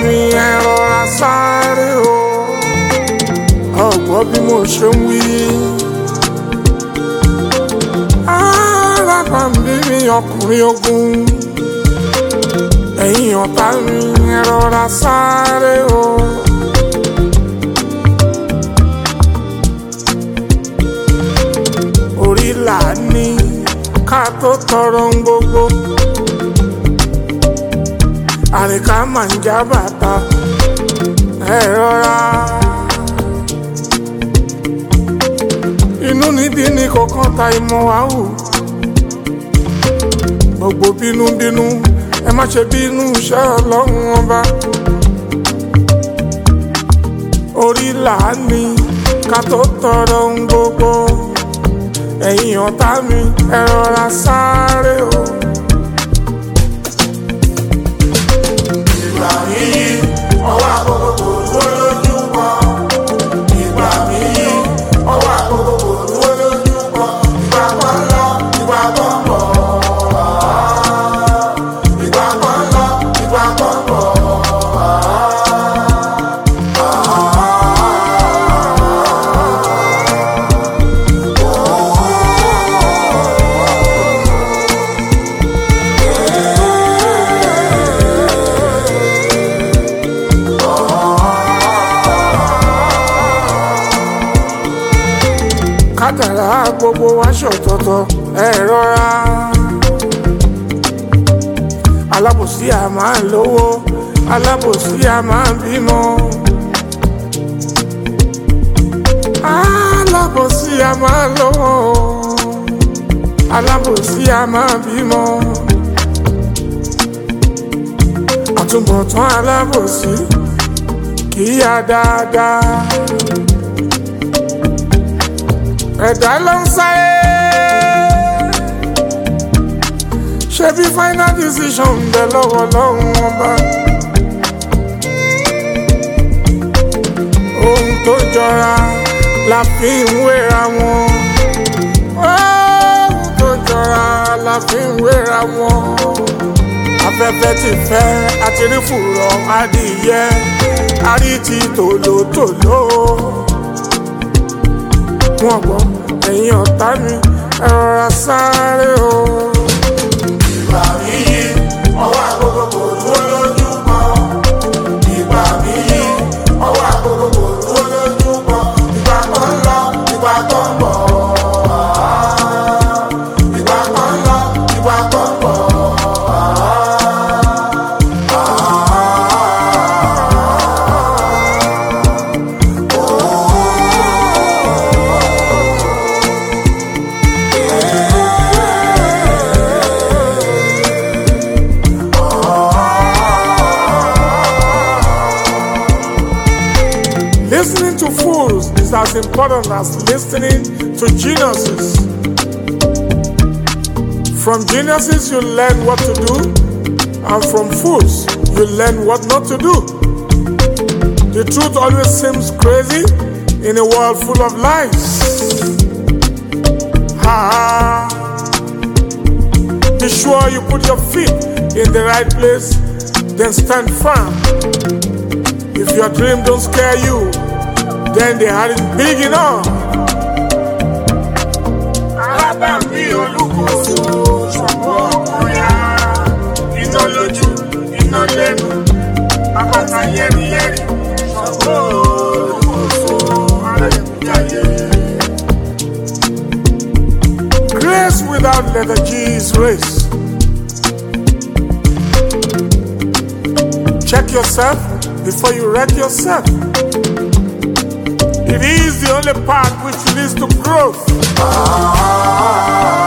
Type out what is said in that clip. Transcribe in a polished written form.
mi ẹ rọra sáré o. Ọ̀gbọ́n bí mo ṣe ń wí. Alábàámbí mi ọkùnrin ogun. Ẹ̀yin ọ̀tá mi ẹ rọra sáré o. Orí là ní ká tó tọrọ ń gbogbo. Àríkà máa ń já bàtà ẹ rọra. Inú níbí ní kọ̀ọ̀kan ta ìmọ̀ wá hù. Gbogbo bínúbínú ẹ má ṣe bínú iṣẹ́ Ọlọ́run ọba. Orí là ní ká tó tọrọ ń gbogbo. Ẹ̀yin ọ̀tá mi ẹ rọra sáré o. Ìgbà mi yí ọwọ́ àkókò kò dúró lójú kan. Ìgbà mi yí ọwọ́ àkókò kò dúró lójú kan. Ìgbà kan lọ ìgbà kan bọ̀. Ìgbà kan lọ ìgbà kan bọ̀. Kádàrá gbogbo wa ṣọ̀tọ̀tọ̀ ẹ rọra. Alábòsí a máa ń lówó, alábòsí a máa ń bímọ. Alábòsí a máa ń lówó, alábòsí a máa ń bímọ. Àtúbọ̀tán alábòsí kì í yá dáadáa. Ẹ̀dá ló ń sáré, ṣebí final decision ń bẹ lọ́wọ́ Ọlọ́run ọba. Ohun tó jọra la fi ń wéra wọn. Ohun tó jọra la fi ń wéra wọn. Afẹ́fẹ́ ti fẹ́ àti rí fùrọ̀ adìyẹ, àrí ti tòlótòló. Wọ́n gbọ́ ẹ̀yin ọ̀tá mi ẹ rọra sáré o. Ìgbà mi yí ọwọ́ àkókò kò dúró lójú kan. Ìgbà mi yí ọwọ́ àkókò kò dúró lójú kan. Ìgbà kan lọ ìgbà kan bọ̀. Ìgbà kan lọ ìgbà kan bọ̀. Listening to fools is as important as listening to geniuses. From geniuses you learn what to do, and from fools you learn what not to do. The truth always seems crazy in a world full of lies. Be sure you put your feet in the right place, then stand firm. If your dream don't scare you, then they aren't big enough. Alábàámbí olúkòso ṣọ̀gbọ́n ọkùnrin iná lójú iná lẹ́nu àpáta yẹ́rìyẹ́rì ṣọ̀gbọ́n olúkòso alẹ́kùnjáyé. Grace without letter G is race. Check yourself before you wreck yourself. It is the only path which leads to growth.